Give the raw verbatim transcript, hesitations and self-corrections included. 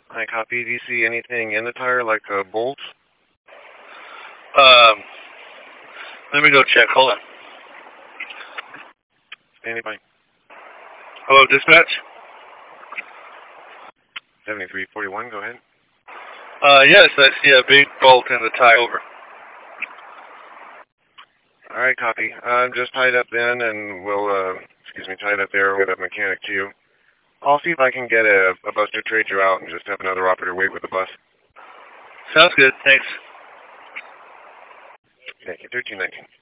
I copy. Do you see anything in the tire, like a bolt? Um, let me go check. Hold on. Anybody? Hello, dispatch? seventy-three forty-one, go ahead. Uh, yes, I see a big bolt in the tire. Over. All right, copy. I'm just tied up then, and we'll, uh, excuse me, tied up there with a mechanic too. I'll see if I can get a, a buster trader out and just have another operator wait with the bus. Sounds good. Thanks. Thank you. thirteen nineteen.